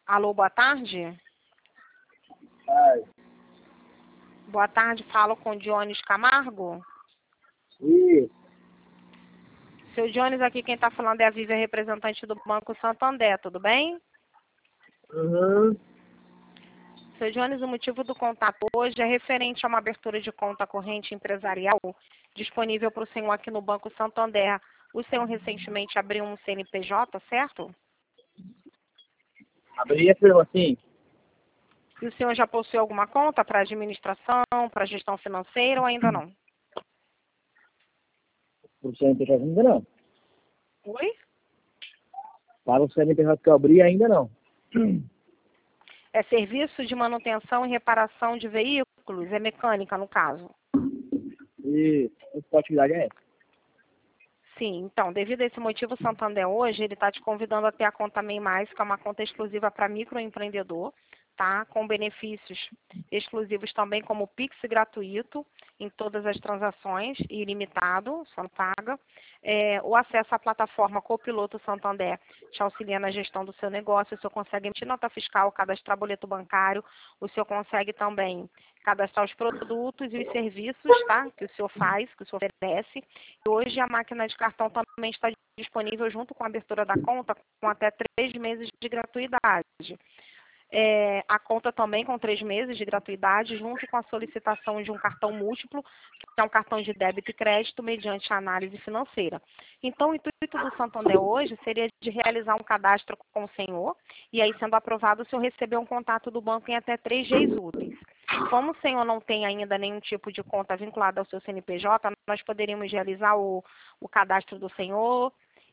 Alô, boa tarde. Ai, Boa tarde, falo com o Dionis Camargo. isso. Seu Dionis, aqui quem está falando é a Vivian, representante do Banco Santander, tudo bem? Uhum. Seu Dionis, o motivo do contato hoje é referente a uma abertura de conta corrente empresarial disponível para o senhor aqui no Banco Santander. O senhor recentemente abriu um CNPJ, certo? Abri afirma assim, E o senhor já possui alguma conta para administração, para gestão financeira ou ainda não? o CNPJ ainda não. Oi? Para o CNPJ que eu abri ainda não. É serviço de manutenção e reparação de veículos, é mecânica no caso. E qual atividade é essa? Sim, então, devido a esse motivo, o Santander hoje, ele está te convidando a ter a conta MEI+, que é uma conta exclusiva para microempreendedor, tá? Com benefícios exclusivos também, como o Pix gratuito em todas as transações, e ilimitado, só não paga. O acesso à plataforma Copiloto Santander te auxilia na gestão do seu negócio, o senhor consegue emitir nota fiscal, cadastrar boleto bancário, o senhor consegue também cadastrar os produtos e os serviços, tá? Que o senhor faz, que o senhor oferece. E hoje a máquina de cartão também está disponível junto com a abertura da conta, com até 3 meses de gratuidade. A conta também com 3 meses de gratuidade, junto com a solicitação de um cartão múltiplo, que é um cartão de débito e crédito mediante análise financeira. Então, o intuito do Santander hoje seria de realizar um cadastro com o senhor, e aí, sendo aprovado, o senhor receber um contato do banco em até 3 dias úteis. Como o senhor não tem ainda nenhum tipo de conta vinculada ao seu CNPJ, nós poderíamos realizar o cadastro do senhor.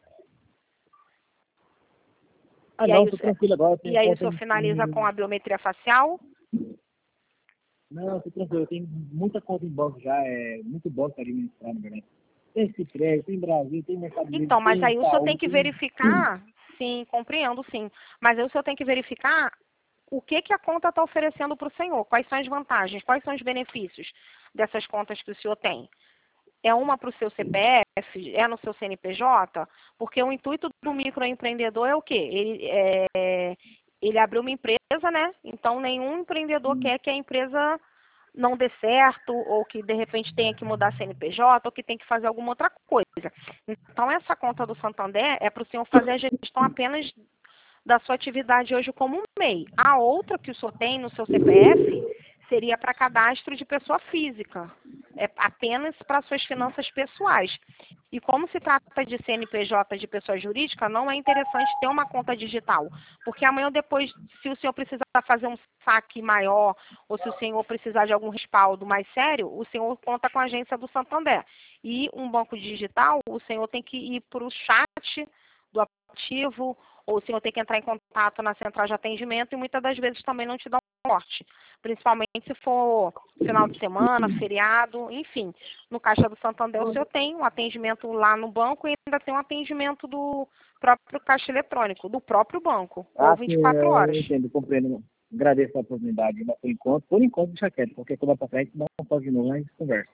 Ah, E aí, não, tô tranquilo agora. Eu e tenho aí o conta senhor finaliza com a biometria facial? Não, tô tranquilo. Eu tenho muita conta em banco já. É muito bom para administrar, na verdade. Tem Cicred, tem Brasil, tem Mercado Livre, Então, mas tem aí o senhor tem Itaú, que tem... verificar, sim, compreendo, sim. Mas aí o senhor tem que verificar o que a conta está oferecendo para o senhor, quais são as vantagens, quais são os benefícios dessas contas que o senhor tem. É uma para o seu CPF, é no seu CNPJ, porque o intuito do microempreendedor é o quê? Ele abriu uma empresa, né? Então nenhum empreendedor quer que a empresa não dê certo, ou que de repente tenha que mudar CNPJ, ou que tem que fazer alguma outra coisa. Então essa conta do Santander é para o senhor fazer a gestão apenas da sua atividade hoje como um MEI. A outra que o senhor tem no seu CPF seria para cadastro de pessoa física, é apenas para suas finanças pessoais. E como se trata de CNPJ de pessoa jurídica, não é interessante ter uma conta digital, porque amanhã ou depois, se o senhor precisar fazer um saque maior, ou se o senhor precisar de algum respaldo mais sério, o senhor conta com a agência do Santander. E um banco digital, o senhor tem que ir para o chat do aplicativo, ou o senhor tem que entrar em contato na central de atendimento, e muitas das vezes também não te dão suporte, principalmente se for final de semana, feriado, enfim. No Caixa do Santander o senhor tem um atendimento lá no banco e ainda tem um atendimento do próprio caixa eletrônico, do próprio banco, ou Ah, sim, 24 eu horas. entendo, compreendo. Agradeço a oportunidade, mas por enquanto deixa quieto. Qualquer coisa para frente, dá uma pausa de novo, a gente conversa.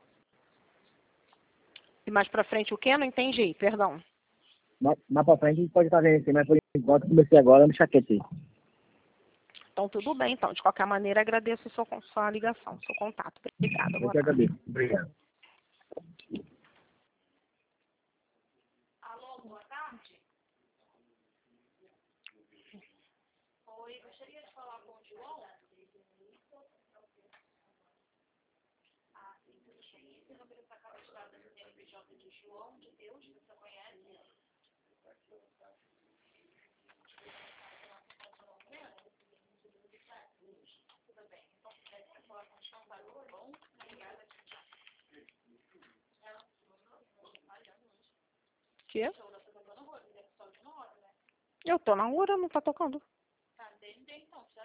E mais pra frente o quê? Não entendi, perdão. Mais para frente a gente pode estar vendo assim, mas por enquanto comecei agora, deixa quieto aí. Então tudo bem, então. De qualquer maneira, agradeço sua ligação, seu contato. Obrigada, Eu boa que tarde. agradeço. Obrigado. Alô, boa tarde. Oi, gostaria de falar com o João? Ah, sim, tudo bem. Esse número está cadastrado no CNPJ de João de Deus, você conhece? Tudo bem. Então, quer falar com o contador? Bom, obrigada. Que? Eu tô na rua, não tá tocando?